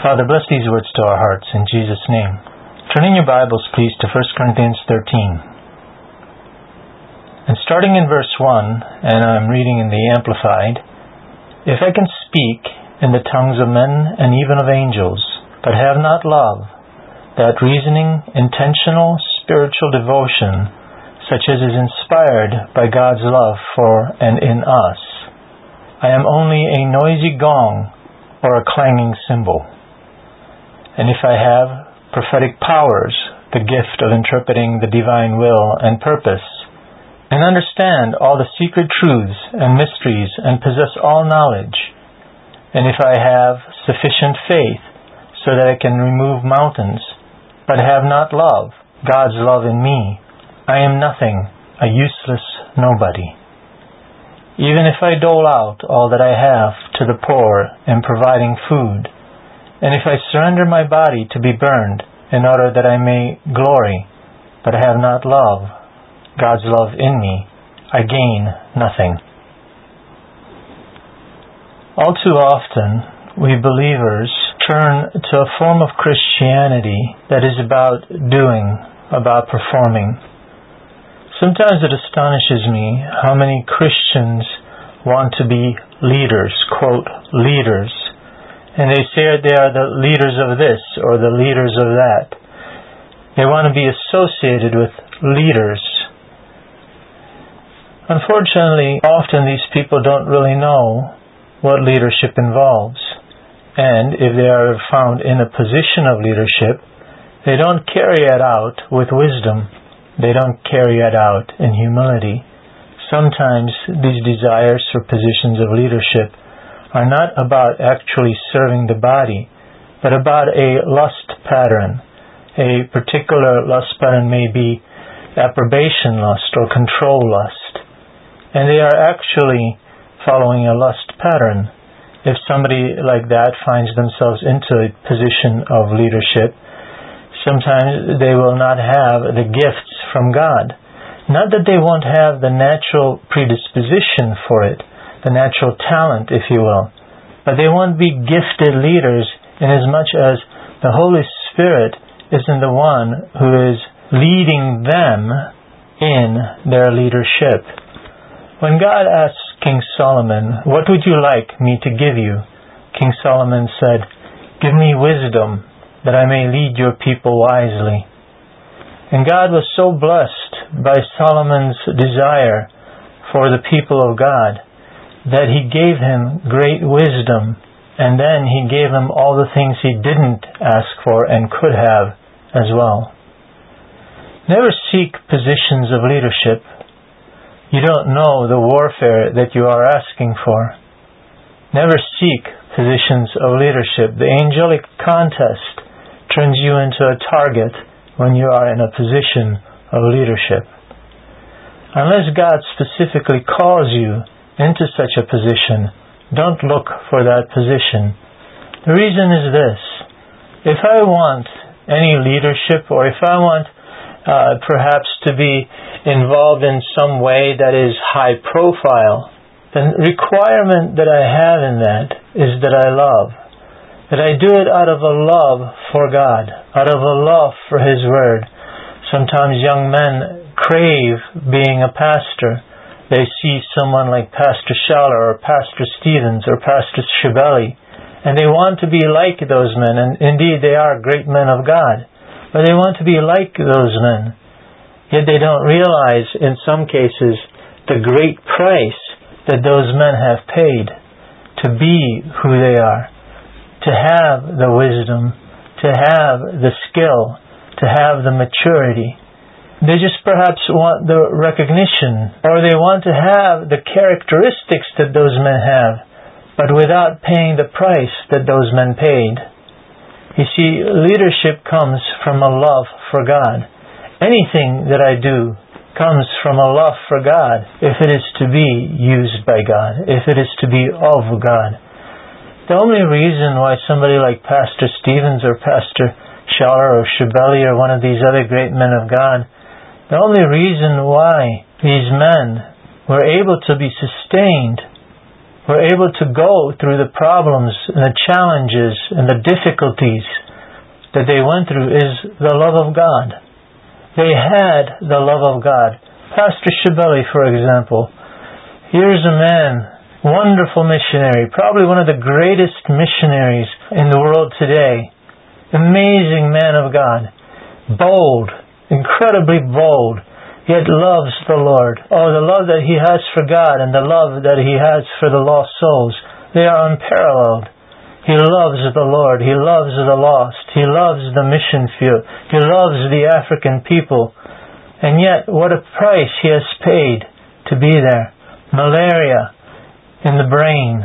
Father, bless these words to our hearts in Jesus' name. Turn in your Bibles, please, to 1 Corinthians 13. And starting in verse 1, and I'm reading in the Amplified, if I can speak in the tongues of men and even of angels, but have not love, that reasoning, intentional, spiritual devotion, such as is inspired by God's love for and in us, I am only a noisy gong or a clanging cymbal. And if I have prophetic powers, the gift of interpreting the divine will and purpose, and understand all the secret truths and mysteries and possess all knowledge, and if I have sufficient faith so that I can remove mountains, but have not love, God's love in me, I am nothing, a useless nobody. Even if I dole out all that I have to the poor in providing food, and if I surrender my body to be burned in order that I may glory, but have not love, God's love in me, I gain nothing. All too often, we believers turn to a form of Christianity that is about doing, about performing. Sometimes it astonishes me how many Christians want to be leaders, quote, leaders. And they say they are the leaders of this or the leaders of that. They want to be associated with leaders. Unfortunately, often these people don't really know what leadership involves. And if they are found in a position of leadership, they don't carry it out with wisdom. They don't carry it out in humility. Sometimes these desires for positions of leadership are not about actually serving the body, but about a lust pattern. A particular lust pattern may be approbation lust or control lust. And they are actually following a lust pattern. If somebody like that finds themselves into a position of leadership, sometimes they will not have the gifts from God. Not that they won't have the natural predisposition for it, the natural talent, if you will, but they won't be gifted leaders inasmuch as the Holy Spirit isn't the one who is leading them in their leadership. When God asked King Solomon, "What would you like me to give you?" King Solomon said, "Give me wisdom, that I may lead your people wisely." And God was so blessed by Solomon's desire for the people of God that He gave him great wisdom, and then He gave him all the things he didn't ask for and could have as well. Never seek positions of leadership. You don't know the warfare that you are asking for. Never seek positions of leadership. The angelic contest turns you into a target when you are in a position of leadership. Unless God specifically calls you into such a position, don't look for that position. The reason is this: if I want any leadership, or if I want perhaps to be involved in some way that is high profile, the requirement that I have in that is that I love. That I do it out of a love for God, out of a love for His Word. Sometimes young men crave being a pastor. They see someone like Pastor Schaller or Pastor Stevens or Pastor Schibelli, and they want to be like those men, and indeed they are great men of God, but they want to be like those men. Yet they don't realize, in some cases, the great price that those men have paid to be who they are, to have the wisdom, to have the skill, to have the maturity. They just perhaps want the recognition, or they want to have the characteristics that those men have, but without paying the price that those men paid. You see, leadership comes from a love for God. Anything that I do comes from a love for God, if it is to be used by God, if it is to be of God. The only reason why somebody like Pastor Stevens or Pastor Schaller or Schibelli or one of these other great men of God, the only reason why these men were able to be sustained were able to go through the problems and the challenges and the difficulties that they went through is the love of God. They had the love of God. Pastor Shibeli, for example, here's a man, wonderful missionary, probably one of the greatest missionaries in the world today. Amazing man of God. Bold, incredibly bold, yet loves the Lord. Oh, the love that he has for God and the love that he has for the lost souls, they are unparalleled. He loves the Lord. He loves the lost. He loves the mission field. He loves the African people. And yet, what a price he has paid to be there. Malaria in the brain,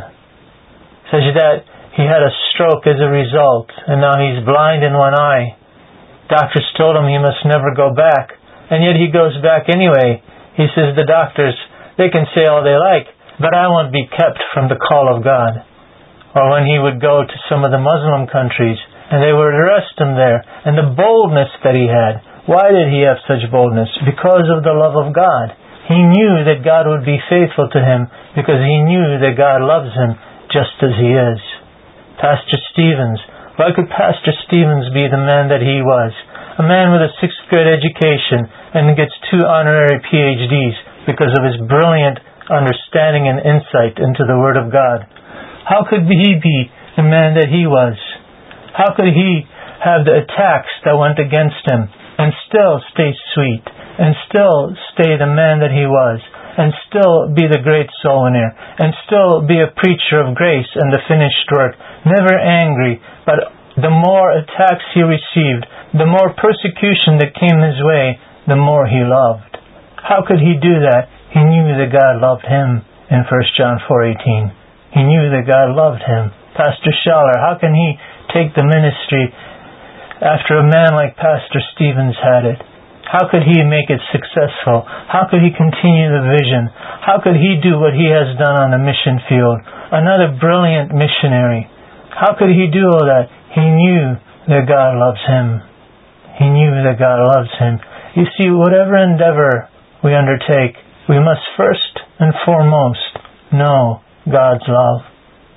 such that he had a stroke as a result, and now he's blind in one eye. Doctors told him he must never go back, and yet he goes back anyway. He says, the doctors, they can say all they like, but I won't be kept from the call of God. Or when he would go to some of the Muslim countries, and they would arrest him there, and the boldness that he had. Why did he have such boldness? Because of the love of God. He knew that God would be faithful to him, because he knew that God loves him just as he is. Pastor Stevens. Why could Pastor Stevens be the man that he was? A man with a 6th grade education and gets 2 honorary PhDs because of his brilliant understanding and insight into the Word of God. How could he be the man that he was? How could he have the attacks that went against him and still stay sweet and still stay the man that he was and still be the great soul winner and still be a preacher of grace and the finished work, never angry, but the more attacks he received, the more persecution that came his way, the more he loved. How could he do that? He knew that God loved him in 1 John 4:18. He knew that God loved him. Pastor Schaller, how can he take the ministry after a man like Pastor Stevens had it? How could he make it successful? How could he continue the vision? How could he do what he has done on the mission field? Another brilliant missionary. How could he do all that? He knew that God loves him. He knew that God loves him. You see, whatever endeavor we undertake, we must first and foremost know God's love.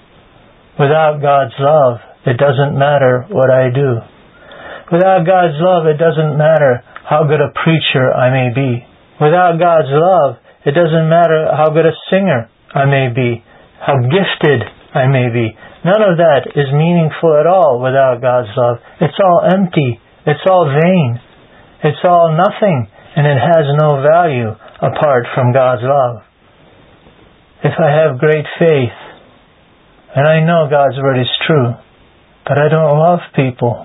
Without God's love, it doesn't matter what I do. Without God's love, it doesn't matter how good a preacher I may be. Without God's love, it doesn't matter how good a singer I may be, how gifted I may be. None of that is meaningful at all without God's love. It's all empty. It's all vain. It's all nothing, and it has no value apart from God's love. If I have great faith, and I know God's word is true, but I don't love people,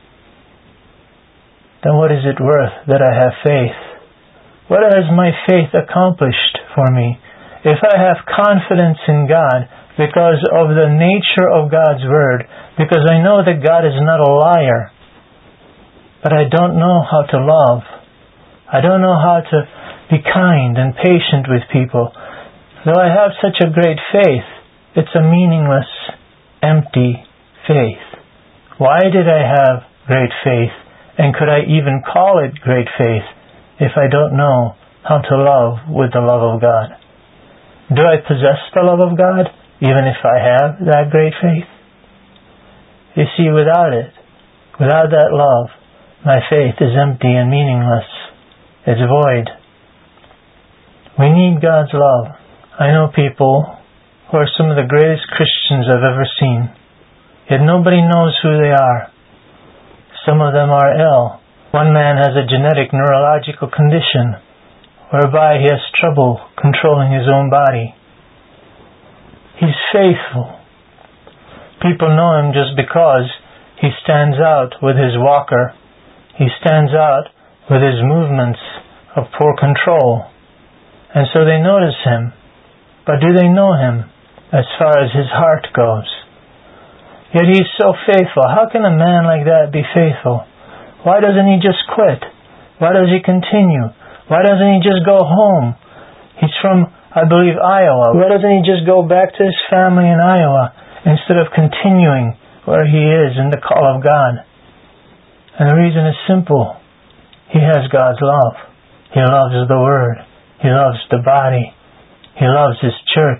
then what is it worth that I have faith? What has my faith accomplished for me? If I have confidence in God because of the nature of God's word, because I know that God is not a liar, but I don't know how to love, I don't know how to be kind and patient with people, though I have such a great faith, it's a meaningless, empty faith. Why did I have great faith? And could I even call it great faith if I don't know how to love with the love of God? Do I possess the love of God even if I have that great faith? You see, without it, without that love, my faith is empty and meaningless. It's void. We need God's love. I know people who are some of the greatest Christians I've ever seen, yet nobody knows who they are. Some of them are ill. One man has a genetic neurological condition whereby he has trouble controlling his own body. He's faithful. People know him just because he stands out with his walker. He stands out with his movements of poor control. And so they notice him. But do they know him as far as his heart goes? Yet he's so faithful. How can a man like that be faithful? Why doesn't he just quit? Why does he continue? Why doesn't he just go home? He's from, I believe, Iowa. Why doesn't he just go back to his family in Iowa instead of continuing where he is in the call of God? And the reason is simple. He has God's love. He loves the Word. He loves the body. He loves His church.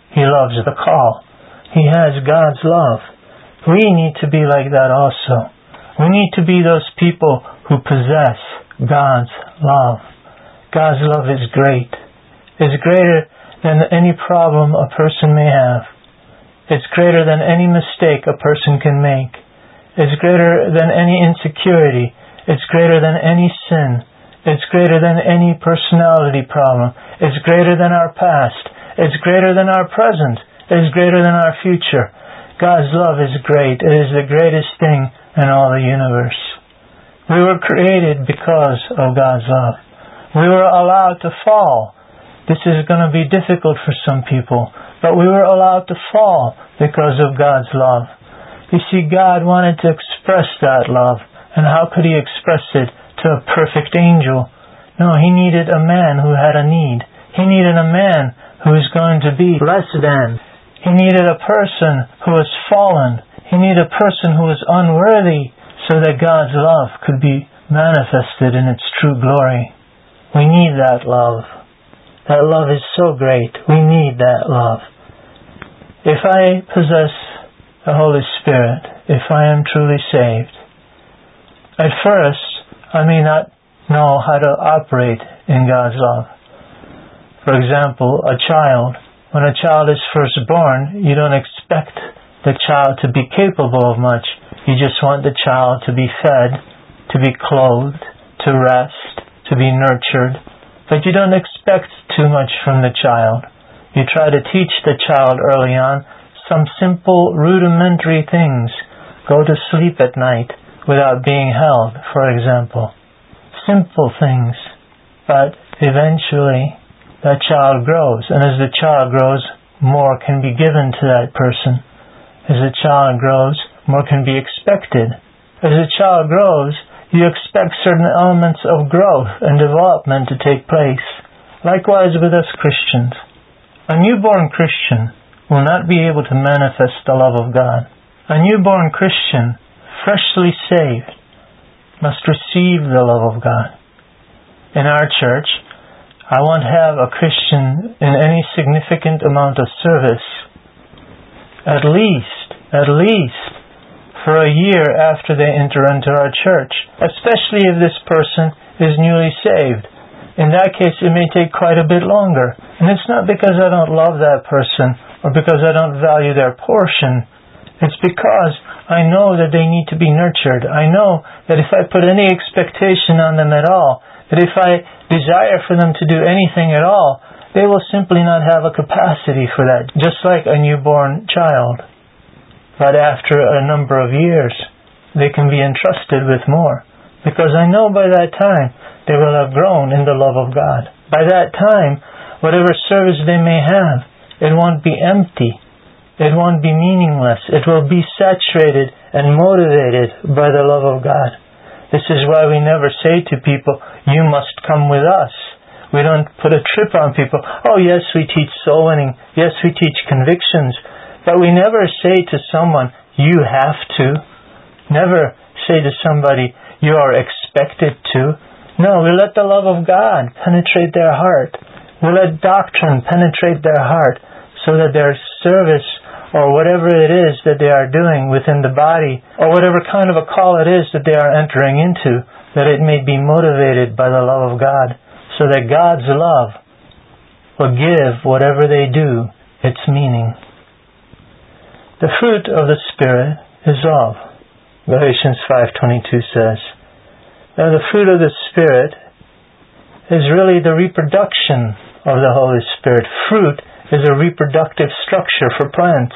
He loves the call. He has God's love. We need to be like that also. We need to be those people who possess God's love. God's love is great. It's greater than any problem a person may have. It's greater than any mistake a person can make. It's greater than any insecurity. It's greater than any sin. It's greater than any personality problem. It's greater than our past. It's greater than our present. It's greater than our future. God's love is great. It is the greatest thing in all the universe. We were created because of God's love. We were allowed to fall. This is going to be difficult for some people, but we were allowed to fall because of God's love. You see, God wanted to express that love, and how could He express it to a perfect angel? No, He needed a man who had a need. He needed a man who was going to be less than. He needed a person who was fallen. He needed a person who was unworthy so that God's love could be manifested in its true glory. We need that love. That love is so great. We need that love. If I possess the Holy Spirit, if I am truly saved, at first I may not know how to operate in God's love. For example, a child. When a child is first born, you don't expect the child to be capable of much. You just want the child to be fed, to be clothed, to rest, to be nurtured. But you don't expect too much from the child. You try to teach the child early on some simple, rudimentary things. Go to sleep at night without being held, for example. Simple things. But eventually, that child grows. And as the child grows, more can be given to that person. As the child grows, more can be expected. As the child grows, you expect certain elements of growth and development to take place. Likewise with us Christians. A newborn Christian will not be able to manifest the love of God. A newborn Christian, freshly saved, must receive the love of God. In our church, I won't have a Christian in any significant amount of service at least for a year after they enter into our church, especially if this person is newly saved. In that case, it may take quite a bit longer. And it's not because I don't love that person or because I don't value their portion. It's because I know that they need to be nurtured. I know that if I put any expectation on them at all, that if I desire for them to do anything at all, they will simply not have a capacity for that, just like a newborn child. But after a number of years, they can be entrusted with more, because I know by that time they will have grown in the love of God. By that time, whatever service they may have, it won't be empty. It won't be meaningless. It will be saturated and motivated by the love of God. This is why we never say to people, you must come with us. We don't put a trip on people. Oh yes, we teach soul winning. Yes, we teach convictions. But we never say to someone, you have to. Never say to somebody, you are expected to. No, we let the love of God penetrate their heart. We let doctrine penetrate their heart so that their service or whatever it is that they are doing within the body or whatever kind of a call it is that they are entering into, that it may be motivated by the love of God so that God's love will give whatever they do its meaning. The fruit of the Spirit is love. Galatians 5:22 says, now the fruit of the Spirit is really the reproduction of the Holy Spirit. Fruit is a reproductive structure for plants.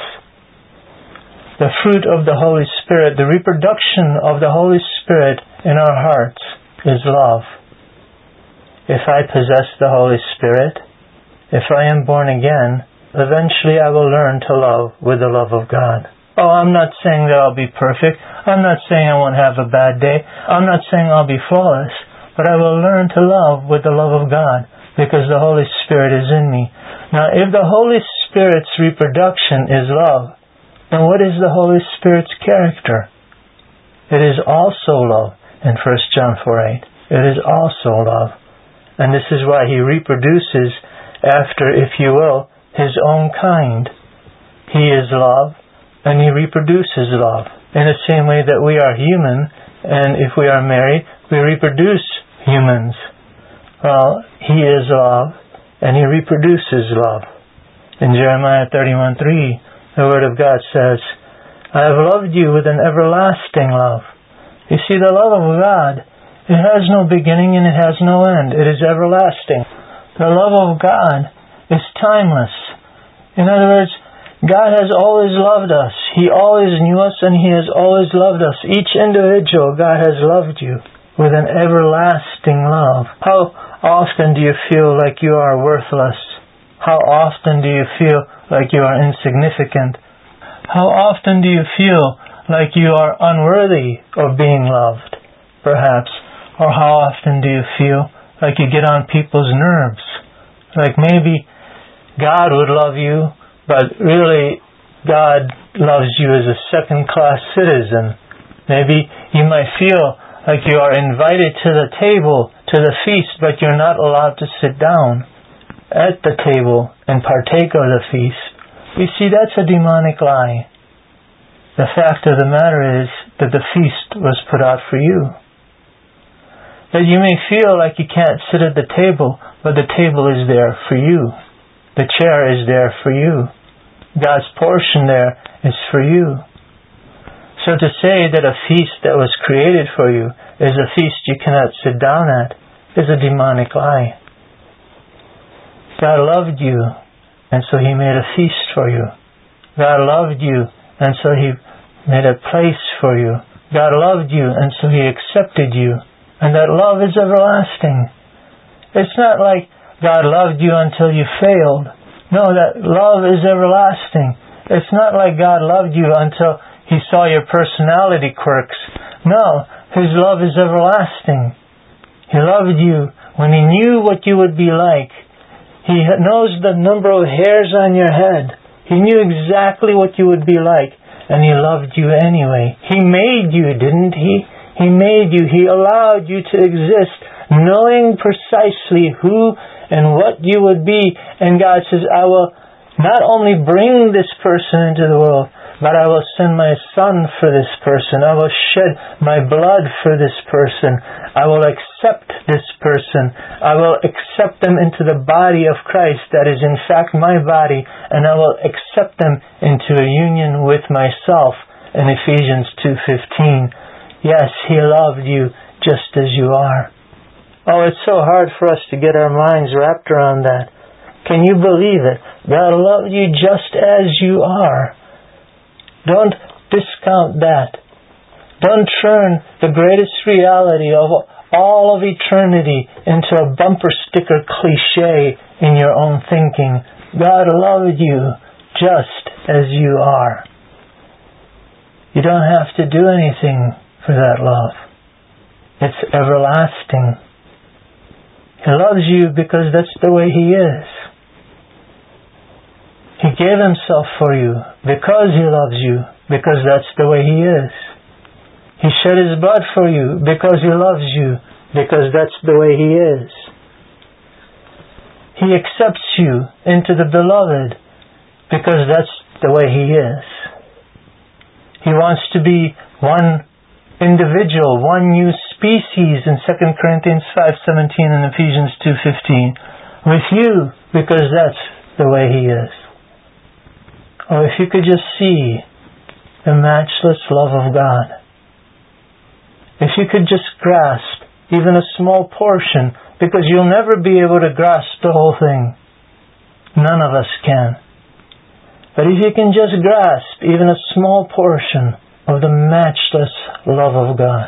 The fruit of the Holy Spirit, the reproduction of the Holy Spirit in our hearts is love. If I possess the Holy Spirit, if I am born again, eventually I will learn to love with the love of God. Oh, I'm not saying that I'll be perfect. I'm not saying I won't have a bad day. I'm not saying I'll be flawless. But I will learn to love with the love of God because the Holy Spirit is in me. Now, if the Holy Spirit's reproduction is love, then what is the Holy Spirit's character? It is also love in 1 John 4:8. It is also love. And this is why He reproduces after, if you will, His own kind. He is love, and He reproduces love. In the same way that we are human, and if we are married, we reproduce humans. Well, He is love, and He reproduces love. In Jeremiah 31:3, the Word of God says, I have loved you with an everlasting love. You see, the love of God, it has no beginning and it has no end. It is everlasting. The love of God is timeless. In other words, God has always loved us. He always knew us and He has always loved us. Each individual, God has loved you with an everlasting love. How often do you feel like you are worthless? How often do you feel like you are insignificant? How often do you feel like you are unworthy of being loved, perhaps? Or how often do you feel like you get on people's nerves? Like maybe God would love you, but really God loves you as a second-class citizen. Maybe you might feel like you are invited to the table, to the feast, but you're not allowed to sit down at the table and partake of the feast. You see, that's a demonic lie. The fact of the matter is that the feast was put out for you. That you may feel like you can't sit at the table, but the table is there for you. The chair is there for you. God's portion there is for you. So to say that a feast that was created for you is a feast you cannot sit down at is a demonic lie. God loved you, and so He made a feast for you. God loved you, and so He made a place for you. God loved you, and so He accepted you. And that love is everlasting. It's not like God loved you until you failed. No, that love is everlasting. It's not like God loved you until He saw your personality quirks. No, His love is everlasting. He loved you when He knew what you would be like. He knows the number of hairs on your head. He knew exactly what you would be like, and He loved you anyway. He made you, didn't He? He made you. He allowed you to exist, knowing precisely who and what you would be. And God says, I will not only bring this person into the world, but I will send my Son for this person. I will shed my blood for this person. I will accept this person. I will accept them into the body of Christ that is in fact my body, and I will accept them into a union with myself in Ephesians 2:15. Yes, He loved you just as you are. Oh, it's so hard for us to get our minds wrapped around that. Can you believe it? God loved you just as you are. Don't discount that. Don't turn the greatest reality of all of eternity into a bumper sticker cliche in your own thinking. God loved you just as you are. You don't have to do anything for that love. It's everlasting. He loves you because that's the way He is. He gave Himself for you because He loves you, because that's the way He is. He shed His blood for you because He loves you, because that's the way He is. He accepts you into the beloved because that's the way He is. He wants to be one individual, one new species in 2 Corinthians 5:17 and Ephesians 2:15 with you because that's the way He is. Oh, if you could just see the matchless love of God. If you could just grasp even a small portion, because you'll never be able to grasp the whole thing. None of us can. But if you can just grasp even a small portion of the matchless love of God.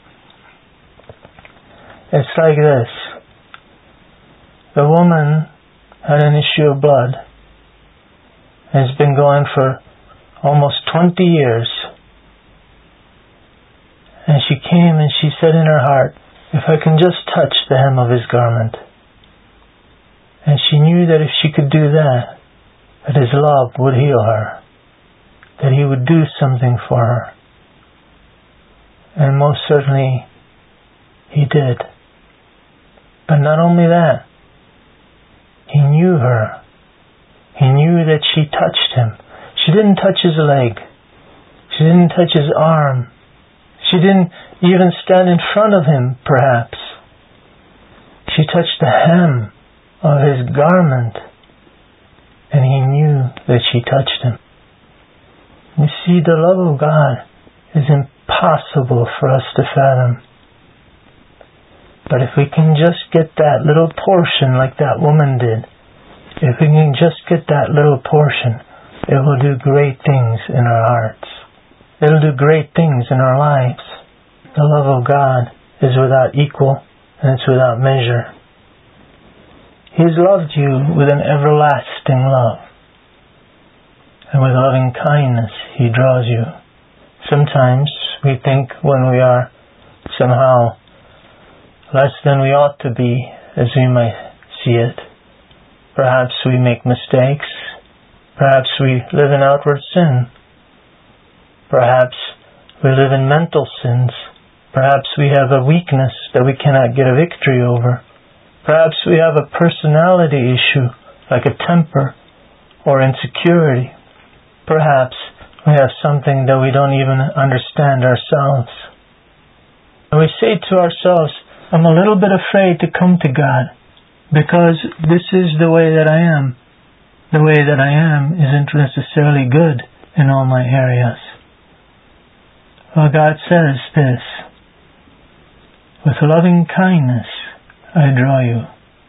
It's like this. The woman had an issue of blood. It's been going for almost 20 years. And she came and she said in her heart, if I can just touch the hem of His garment. And she knew that if she could do that His love would heal her. That He would do something for her. And most certainly He did. But not only that, He knew her. He knew that she touched him. She didn't touch his leg. She didn't touch his arm. She didn't even stand in front of him, perhaps. She touched the hem of his garment, and he knew that she touched him. You see, the love of God is impossible for us to fathom. But if we can just get that little portion like that woman did, if we can just get that little portion, it will do great things in our hearts. It will do great things in our lives. The love of God is without equal, and it's without measure. He has loved you with an everlasting love. And with loving kindness, He draws you. Sometimes we think when we are somehow less than we ought to be, as we might see it. Perhaps we make mistakes. Perhaps we live in outward sin. Perhaps we live in mental sins. Perhaps we have a weakness that we cannot get a victory over. Perhaps we have a personality issue, like a temper or insecurity. Perhaps we have something that we don't even understand ourselves. And we say to ourselves, I'm a little bit afraid to come to God because this is the way that I am. The way that I am isn't necessarily good in all my areas. Well, God says this, with loving kindness I draw you.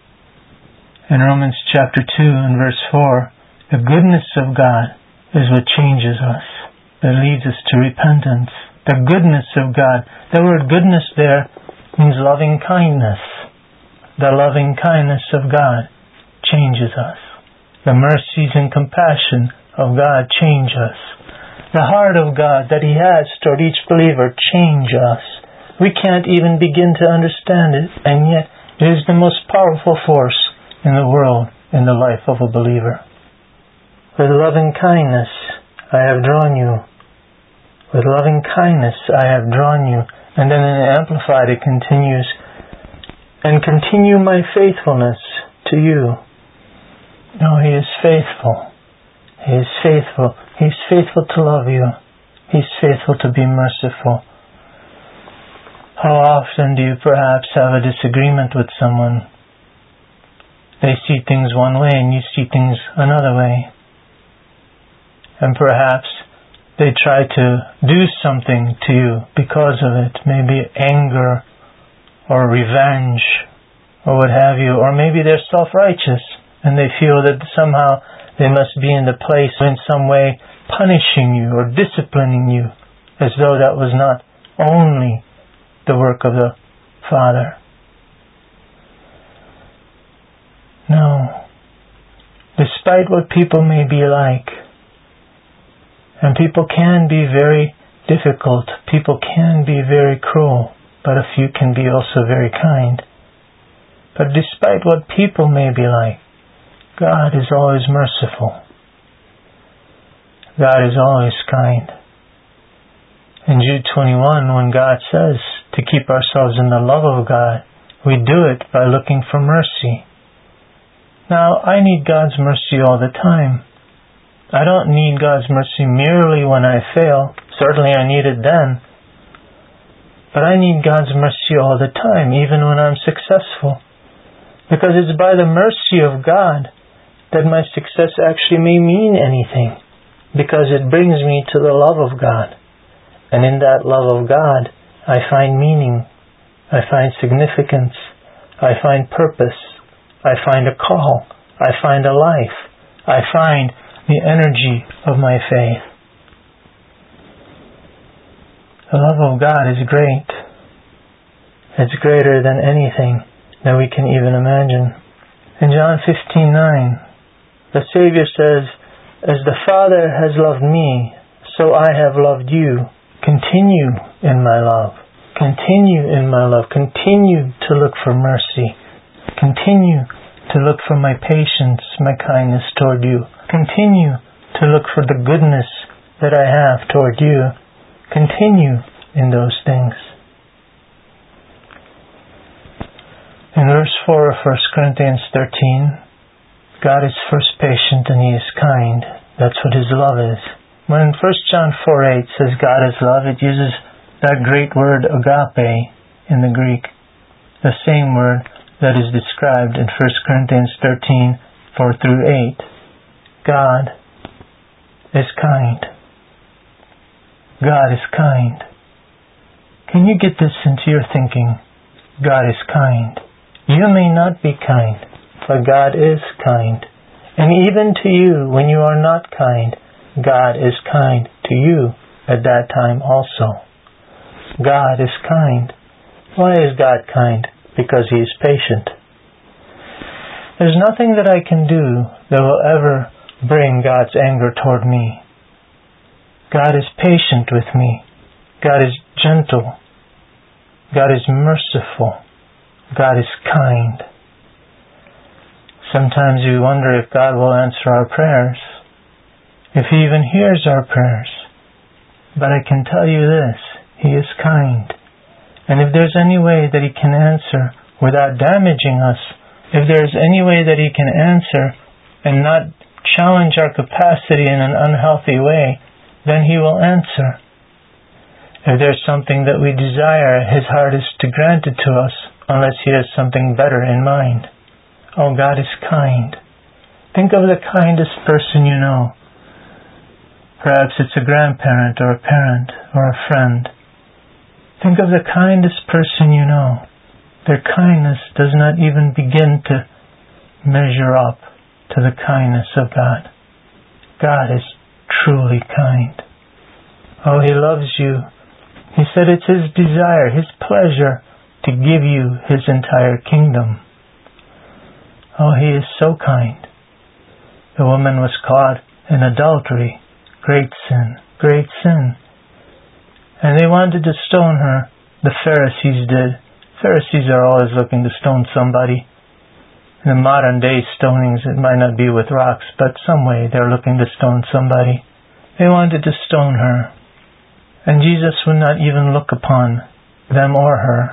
In Romans chapter 2 and verse 4, the goodness of God is what changes us, that leads us to repentance. The goodness of God. The word goodness there means loving kindness. The loving kindness of God changes us. The mercies and compassion of God change us. The heart of God that He has toward each believer change us. We can't even begin to understand it, and yet it is the most powerful force in the world, in the life of a believer. With loving kindness I have drawn you. With loving kindness I have drawn you. And then in Amplified it continues, and continue my faithfulness to you. No, He is faithful. He is faithful. He's faithful to love you. He's faithful to be merciful. How often do you perhaps have a disagreement with someone? They see things one way and you see things another way. And perhaps they try to do something to you because of it. Maybe anger or revenge or what have you. Or maybe they're self-righteous and they feel that somehow they must be in the place in some way punishing you or disciplining you, as though that was not only the work of the Father. No. Despite what people may be like, and people can be very difficult, people can be very cruel, but a few can be also very kind. But despite what people may be like, God is always merciful. God is always kind. In Jude 21, when God says to keep ourselves in the love of God, we do it by looking for mercy. Now, I need God's mercy all the time. I don't need God's mercy merely when I fail. Certainly I need it then. But I need God's mercy all the time, even when I'm successful. Because it's by the mercy of God that my success actually may mean anything. Because it brings me to the love of God. And in that love of God, I find meaning. I find significance. I find purpose. I find a call. I find a life. I find the energy of my faith. The love of God is great. It's greater than anything that we can even imagine. In John 15:9, the Savior says, as the Father has loved me, so I have loved you. Continue in my love. Continue in my love. Continue to look for mercy. Continue to look for my patience, my kindness toward you. Continue to look for the goodness that I have toward you. Continue in those things. In verse 4 of 1 Corinthians 13, God is first patient and He is kind. That's what His love is. When 1 John 4:8 says God is love, it uses that great word agape in the Greek, the same word that is described in 1 Corinthians 13:4-8. God is kind. God is kind. Can you get this into your thinking? God is kind. You may not be kind, but God is kind. And even to you, when you are not kind, God is kind to you at that time also. God is kind. Why is God kind? Because He is patient. There's nothing that I can do that will ever bring God's anger toward me. God is patient with me. God is gentle. God is merciful. God is kind. Sometimes we wonder if God will answer our prayers, if He even hears our prayers. But I can tell you this, He is kind. And if there's any way that He can answer without damaging us, if there's any way that He can answer and not challenge our capacity in an unhealthy way, then He will answer. If there's something that we desire, His heart is to grant it to us, unless He has something better in mind. Oh, God is kind. Think of the kindest person you know. Perhaps it's a grandparent or a parent or a friend. Think of the kindest person you know. Their kindness does not even begin to measure up to the kindness of God. God is truly kind. Oh, He loves you. He said it's His desire, His pleasure to give you His entire kingdom. Oh, He is so kind. The woman was caught in adultery. Great sin, great sin. And they wanted to stone her. The Pharisees did. Pharisees are always looking to stone somebody. In the modern day stonings, it might not be with rocks, but some way they're looking to stone somebody. They wanted to stone her. And Jesus would not even look upon them or her.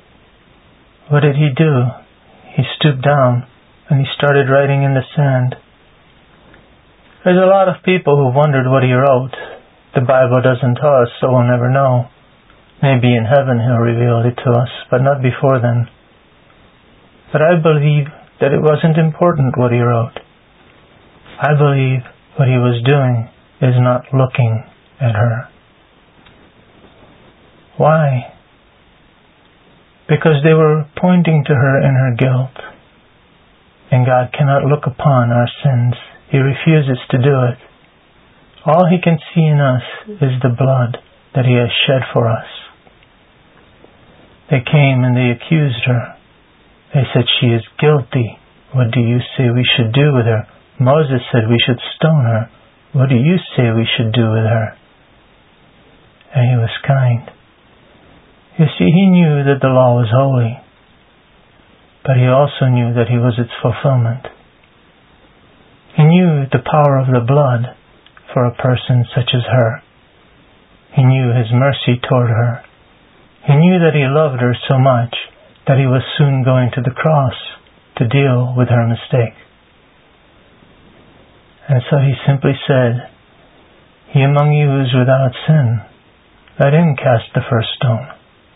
What did He do? He stooped down and He started writing in the sand. There's a lot of people who wondered what He wrote. The Bible doesn't tell us, so we'll never know. Maybe in heaven He'll reveal it to us, but not before then. But I believe that it wasn't important what He wrote. I believe what He was doing is not looking at her. Why? Because they were pointing to her in her guilt. And God cannot look upon our sins. He refuses to do it. All He can see in us is the blood that He has shed for us. They came and they accused her. They said, she is guilty. What do you say we should do with her? Moses said we should stone her. What do you say we should do with her? And He was kind. You see, He knew that the law was holy, but He also knew that He was its fulfillment. He knew the power of the blood for a person such as her. He knew His mercy toward her. He knew that He loved her so much that He was soon going to the cross to deal with her mistake. And so He simply said, he among you who is without sin, let him cast the first stone.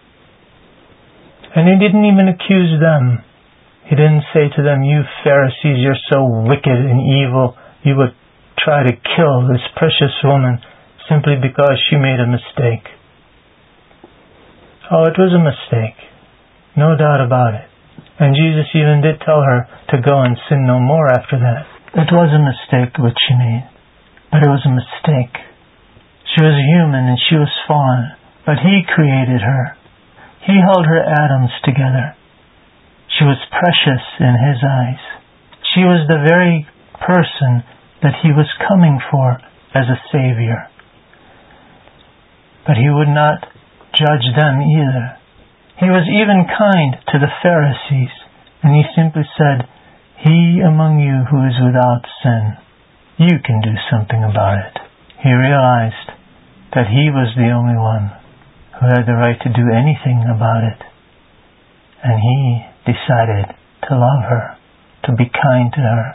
And He didn't even accuse them. He didn't say to them, you Pharisees, you're so wicked and evil, you would try to kill this precious woman simply because she made a mistake. Oh, it was a mistake. No doubt about it. And Jesus even did tell her to go and sin no more after that. It was a mistake which she made. But it was a mistake. She was human and she was fallen. But He created her. He held her atoms together. She was precious in His eyes. She was the very person that He was coming for as a Savior. But He would not judge them either. He was even kind to the Pharisees, and He simply said, he among you who is without sin, you can do something about it. He realized that He was the only one who had the right to do anything about it. And He decided to love her, to be kind to her,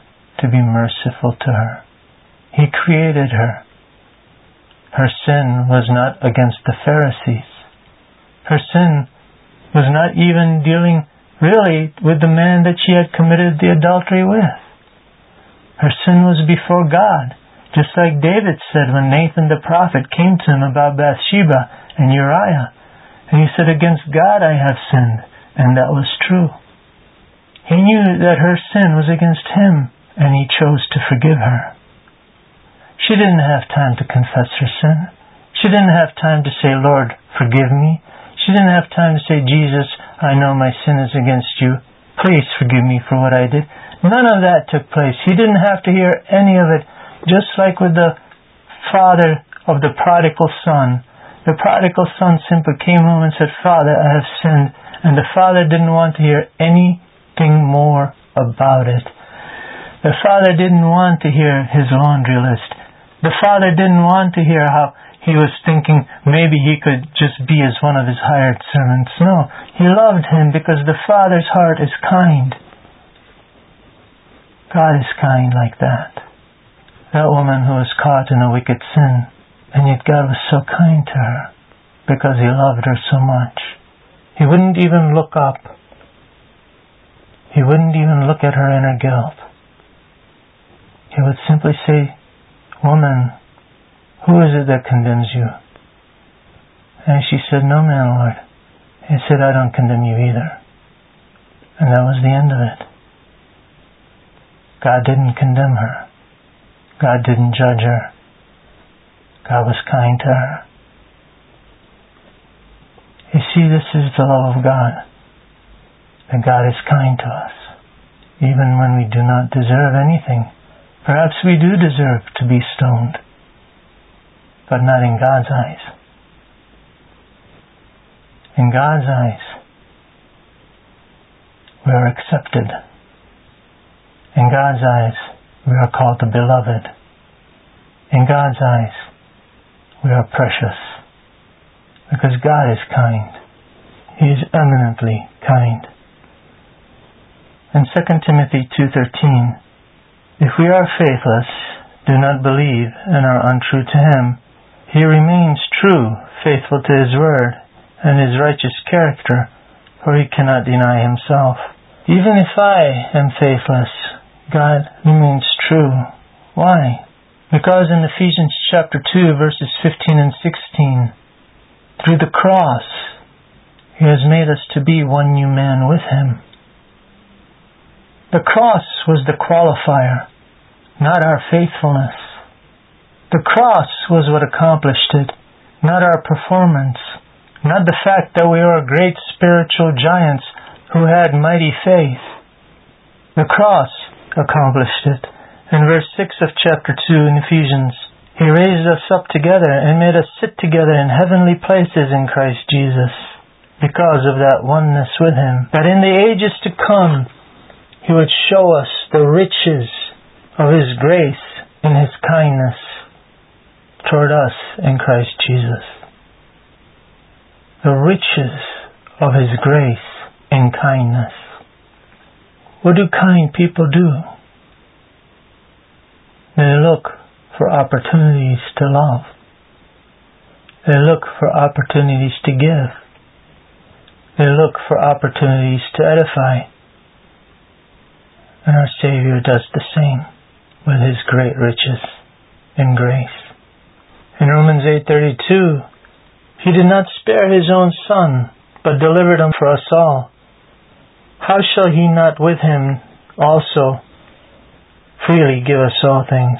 to be merciful to her. He created her. Her sin was not against the Pharisees. Her sin was not even dealing really with the man that she had committed the adultery with. Her sin was before God, just like David said when Nathan the prophet came to him about Bathsheba and Uriah. And he said, "Against God I have sinned." And that was true. He knew that her sin was against him, and he chose to forgive her. She didn't have time to confess her sin. She didn't have time to say, "Lord, forgive me." She didn't have time to say, "Jesus, I know my sin is against you. Please forgive me for what I did." None of that took place. He didn't have to hear any of it. Just like with the father of the prodigal son. The prodigal son simply came home and said, "Father, I have sinned." And the father didn't want to hear anything more about it. The father didn't want to hear his laundry list. The father didn't want to hear how he was thinking maybe he could just be as one of his hired servants. No, he loved him because the Father's heart is kind. God is kind like that. That woman who was caught in a wicked sin, and yet God was so kind to her because He loved her so much. He wouldn't even look up. He wouldn't even look at her in her guilt. He would simply say, "Woman, who is it that condemns you?" And she said, "No man, Lord." He said, "I don't condemn you either." And that was the end of it. God didn't condemn her. God didn't judge her. God was kind to her. You see, this is the love of God. That God is kind to us, even when we do not deserve anything. Perhaps we do deserve to be stoned, but not in God's eyes. In God's eyes, we are accepted. In God's eyes, we are called the beloved. In God's eyes, we are precious. Because God is kind. He is eminently kind. In 2 Timothy 2:13, "If we are faithless, do not believe, and are untrue to Him, He remains true, faithful to His word, and His righteous character, for He cannot deny Himself." Even if I am faithless, God remains true. Why? Because in Ephesians chapter 2, verses 15 and 16, through the cross, He has made us to be one new man with Him. The cross was the qualifier, not our faithfulness. The cross was what accomplished it, not our performance, not the fact that we were great spiritual giants who had mighty faith. The cross accomplished it. In verse 6 of chapter 2 in Ephesians, He raised us up together and made us sit together in heavenly places in Christ Jesus, because of that oneness with Him, that in the ages to come, He would show us the riches of His grace and His kindness toward us in Christ Jesus. The riches of His grace and kindness. What do kind people do? They look for opportunities to love. They look for opportunities to give. They look for opportunities to edify. And our Savior does the same with His great riches and grace. In Romans 8:32, He did not spare His own Son, but delivered Him for us all. How shall He not with Him also freely give us all things?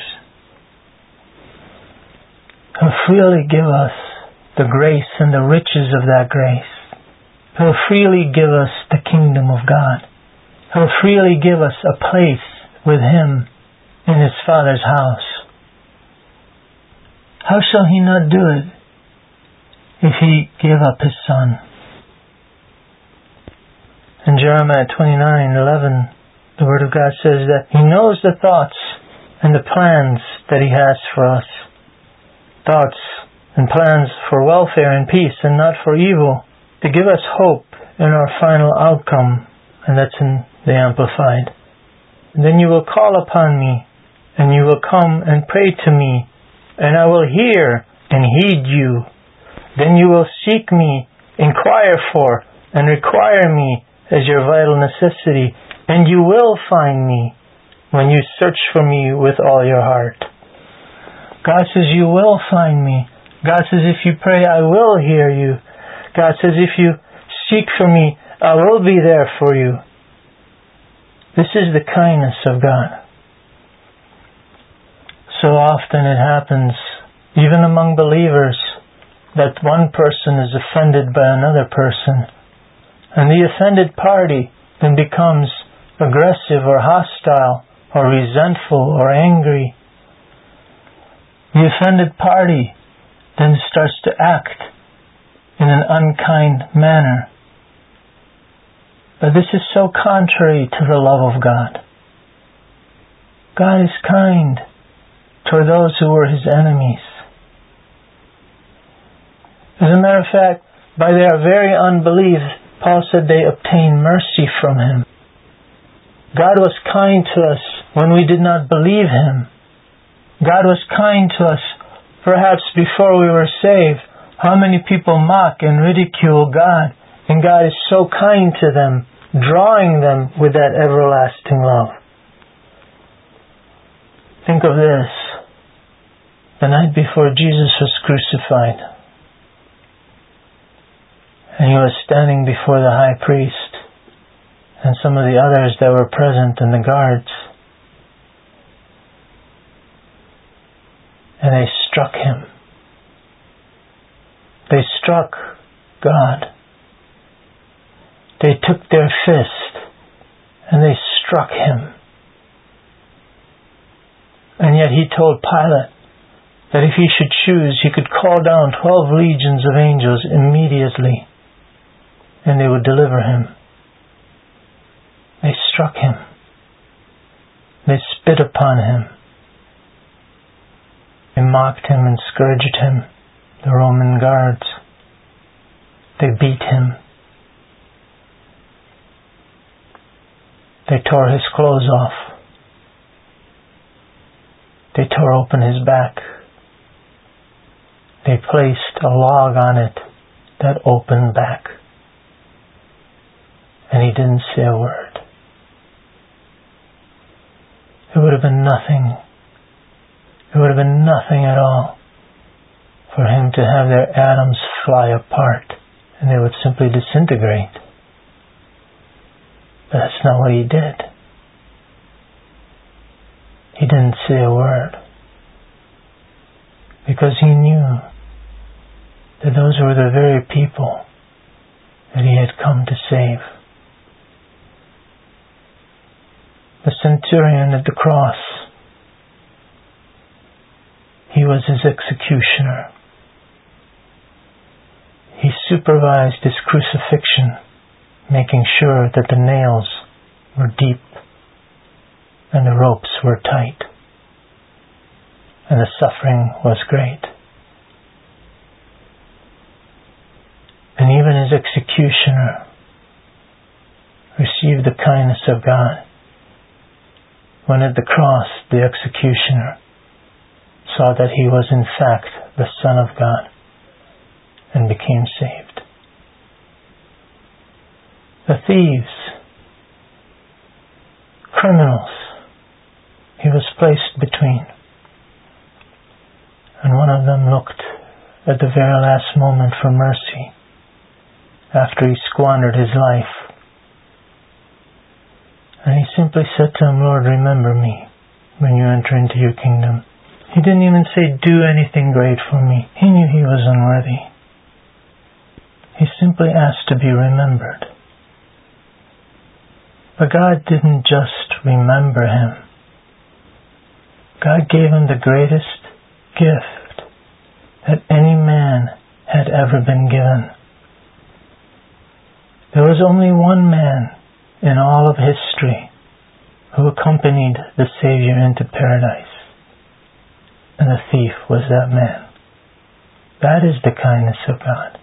He'll freely give us the grace and the riches of that grace. He'll freely give us the kingdom of God. He'll freely give us a place with Him in His Father's house. How shall He not do it if He gave up His Son? In Jeremiah 29:11, the Word of God says that He knows the thoughts and the plans that He has for us. Thoughts and plans for welfare and peace and not for evil, to give us hope in our final outcome, and that's in the Amplified. then you will call upon me, and you will come and pray to me, and I will hear and heed you. Then you will seek me, inquire for, and require me as your vital necessity, and you will find me when you search for me with all your heart. God says you will find me. God says if you pray, I will hear you. God says if you seek for me, I will be there for you. This is the kindness of God. So often it happens, even among believers, that one person is offended by another person, and the offended party then becomes aggressive or hostile or resentful or angry. The offended party then starts to act in an unkind manner. But this is so contrary to the love of God. God is kind toward those who were His enemies. As a matter of fact, by their very unbelief, Paul said they obtained mercy from Him. God was kind to us when we did not believe Him. God was kind to us perhaps before we were saved. How many people mock and ridicule God, and God is so kind to them, drawing them with that everlasting love. Think of this. The night before Jesus was crucified, and He was standing before the high priest and some of the others that were present and the guards, and they struck Him. They struck God. They took their fist and they struck Him. And yet He told Pilate that if he should choose, he could call down 12 legions of angels immediately, and they would deliver Him. They struck Him. They spit upon Him. They mocked Him and scourged Him, the Roman guards. They beat Him. They tore His clothes off. They tore open His back. They placed a log on it, that open back. And He didn't say a word. It would have been nothing. It would have been nothing at all for Him to have their atoms fly apart and they would simply disintegrate. But that's not what He did. He didn't say a word because He knew that those were the very people that He had come to save. The centurion at the cross, he was His executioner. He supervised His crucifixion, making sure that the nails were deep and the ropes were tight and the suffering was great. And even His executioner received the kindness of God when at the cross the executioner saw that he was in fact the Son of God and became saved. The thieves, criminals, He was placed between. And one of them looked at the very last moment for mercy after he squandered his life. And he simply said to him, Lord, remember me when you enter into your kingdom. He didn't even say, do anything great for me. He knew he was unworthy. He simply asked to be remembered. But God didn't just remember him. God gave him the greatest gift that any man had ever been given. There was only one man in all of history who accompanied the Savior into paradise. And the thief was that man. That is the kindness of God.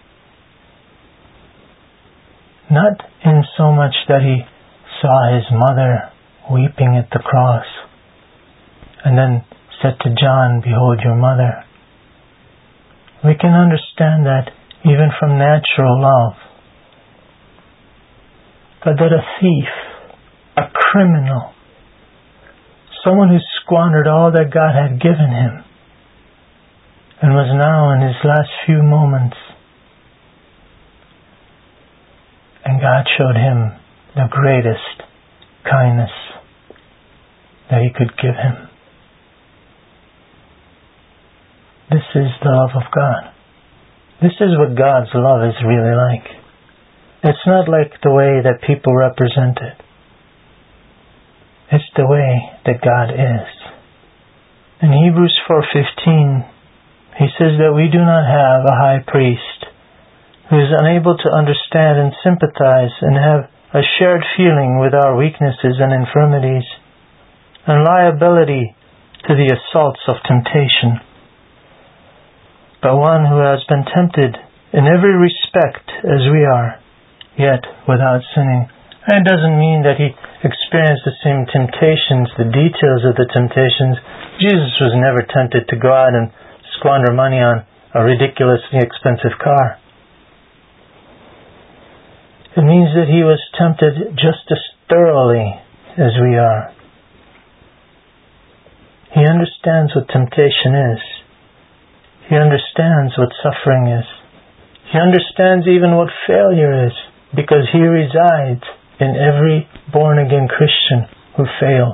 Not in so much that He saw his mother weeping at the cross, and then said to John, "Behold your mother." We can understand that even from natural love. But that a thief, a criminal, someone who squandered all that God had given him and was now in his last few moments, and God showed him the greatest kindness that He could give him. This is the love of God. This is what God's love is really like. It's not like the way that people represent it. It's the way that God is. In Hebrews 4:15, he says that we do not have a high priest who is unable to understand and sympathize and have a shared feeling with our weaknesses and infirmities and liability to the assaults of temptation, but one who has been tempted in every respect as we are, yet without sinning. And it doesn't mean that he experienced the same temptations, the details of the temptations. Jesus was never tempted to go out and squander money on a ridiculously expensive car. It means that he was tempted just as thoroughly as we are. He understands what temptation is. He understands what suffering is. He understands even what failure is, because he resides in every born-again Christian who fails.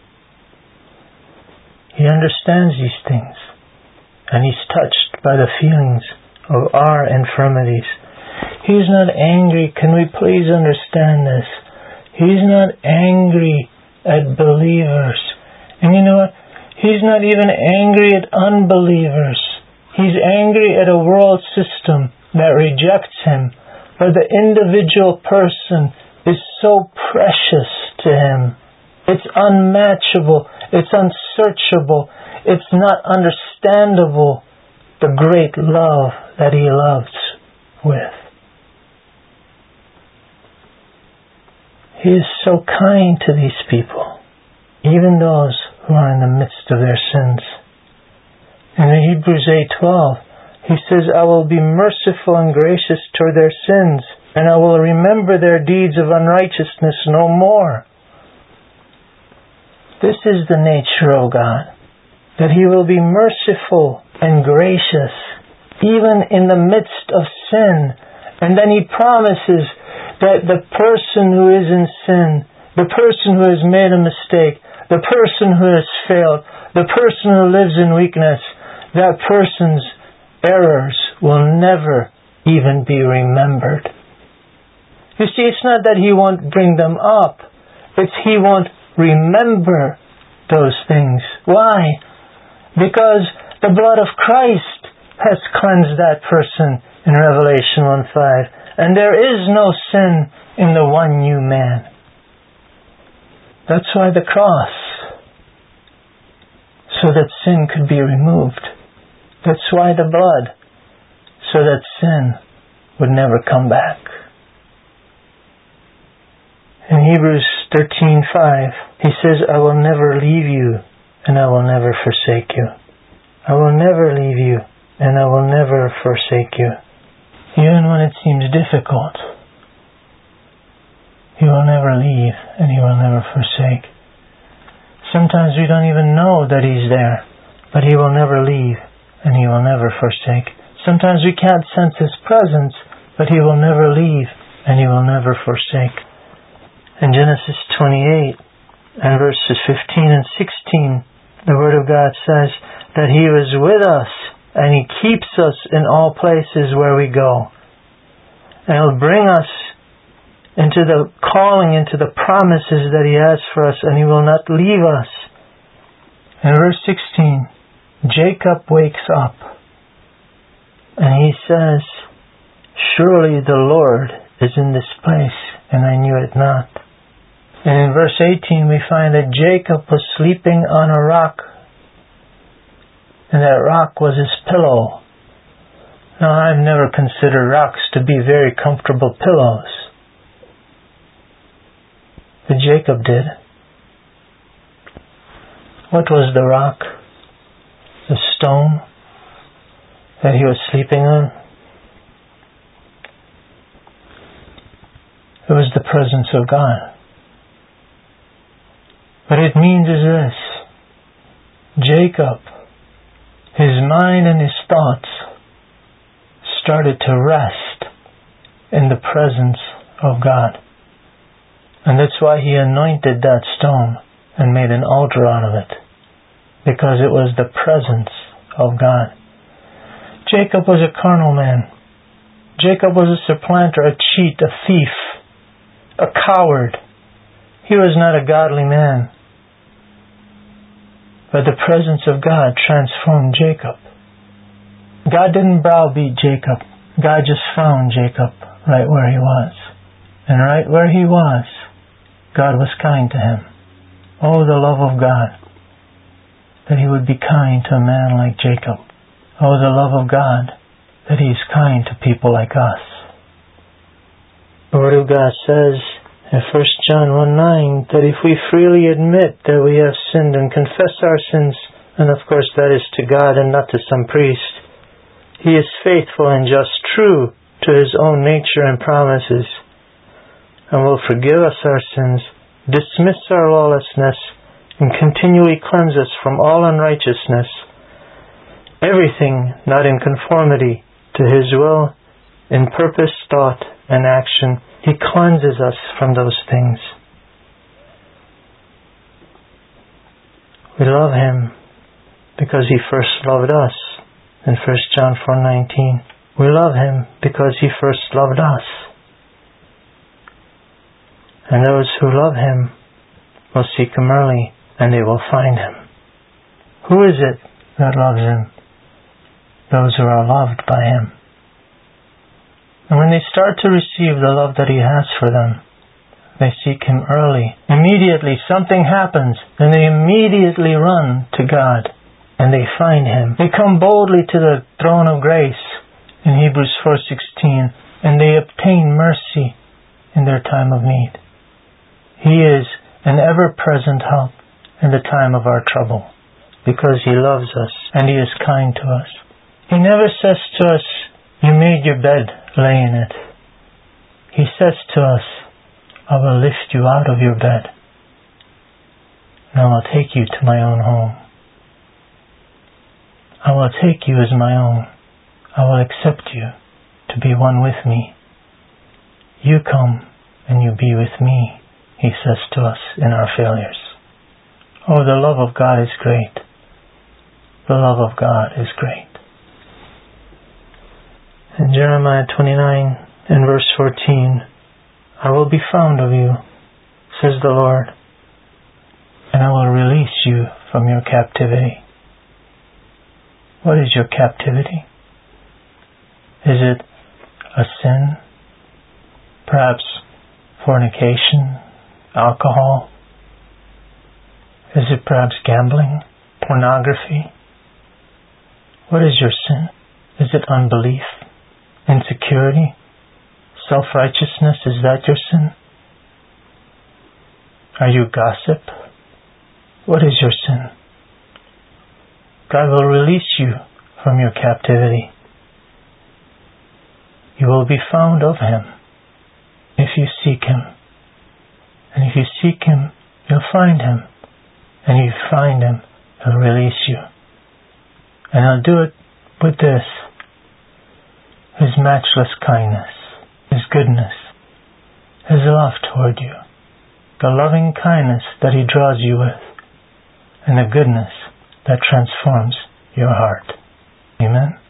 He understands these things, and he's touched by the feelings of our infirmities. He's not angry. Can we please understand this? He's not angry at believers. And you know what? He's not even angry at unbelievers. He's angry at a world system that rejects him. But the individual person is so precious to him. It's unmatchable. It's unsearchable. It's not understandable, the great love that he loves with. He is so kind to these people, even those who are in the midst of their sins. In Hebrews 8:12, he says, "I will be merciful and gracious toward their sins, and I will remember their deeds of unrighteousness no more." This is the nature of God, that He will be merciful and gracious, even in the midst of sin. And then He promises that the person who is in sin, the person who has made a mistake, the person who has failed, the person who lives in weakness, that person's errors will never even be remembered. You see, it's not that He won't bring them up. It's He won't remember those things. Why? Because the blood of Christ has cleansed that person in Revelation 1:5. And there is no sin in the one new man. That's why the cross, so that sin could be removed. That's why the blood, so that sin would never come back. In Hebrews 13:5, he says, "I will never leave you, and I will never forsake you." I will never leave you, and I will never forsake you. Even when it seems difficult, He will never leave, and He will never forsake. Sometimes we don't even know that He's there, but He will never leave, and He will never forsake. Sometimes we can't sense His presence, but He will never leave, and He will never forsake. In Genesis 28 and verses 15 and 16, the Word of God says that He was with us, and He keeps us in all places where we go. And He'll bring us into the calling, into the promises that He has for us, and He will not leave us. In verse 16, Jacob wakes up, and he says, "Surely the Lord is in this place, and I knew it not." And in verse 18, we find that Jacob was sleeping on a rock, and that rock was his pillow. Now, I've never considered rocks to be very comfortable pillows, but Jacob did. What was the rock? The stone that he was sleeping on? It was the presence of God. What it means is this: Jacob, his mind and his thoughts started to rest in the presence of God. And that's why he anointed that stone and made an altar out of it, because it was the presence of God. Jacob was a carnal man. Jacob was a supplanter, a cheat, a thief, a coward. He was not a godly man. But the presence of God transformed Jacob. God didn't browbeat Jacob. God just found Jacob right where he was. And right where he was, God was kind to him. Oh, the love of God, that he would be kind to a man like Jacob. Oh, the love of God, that he is kind to people like us. The Word of God says in 1 John 1:9 that if we freely admit that we have sinned and confess our sins, and of course that is to God and not to some priest, He is faithful and just, true to His own nature and promises, and will forgive us our sins, dismiss our lawlessness, and continually cleanse us from all unrighteousness. Everything not in conformity to His will, in purpose, thought, and action, He cleanses us from those things. We love Him because He first loved us. In 1 John 4:19, we love Him because He first loved us. And those who love Him will seek Him early, and they will find Him. Who is it that loves Him? Those who are loved by Him. And when they start to receive the love that He has for them, they seek Him early. Immediately something happens, and they immediately run to God, and they find Him. They come boldly to the throne of grace in Hebrews 4:16, and they obtain mercy in their time of need. He is an ever-present help in the time of our trouble, because He loves us and He is kind to us. He never says to us, "You made your bed, lay in it." He says to us, "I will lift you out of your bed, and I will take you to my own home. I will take you as my own. I will accept you to be one with me. You come and you be with me," He says to us in our failures. Oh, the love of God is great. The love of God is great. In Jeremiah 29 and verse 14, "I will be found of you, says the Lord, and I will release you from your captivity." What is your captivity? Is it a sin? Perhaps fornication, alcohol? Is it perhaps gambling, pornography? What is your sin? Is it unbelief, insecurity, self-righteousness? Is that your sin? Are you gossip? What is your sin? God will release you from your captivity. You will be found of Him if you seek Him. And if you seek Him, you'll find Him. And if you find Him, He'll release you. And He'll do it with this: His matchless kindness, His goodness, His love toward you, the loving kindness that He draws you with, and the goodness that transforms your heart. Amen.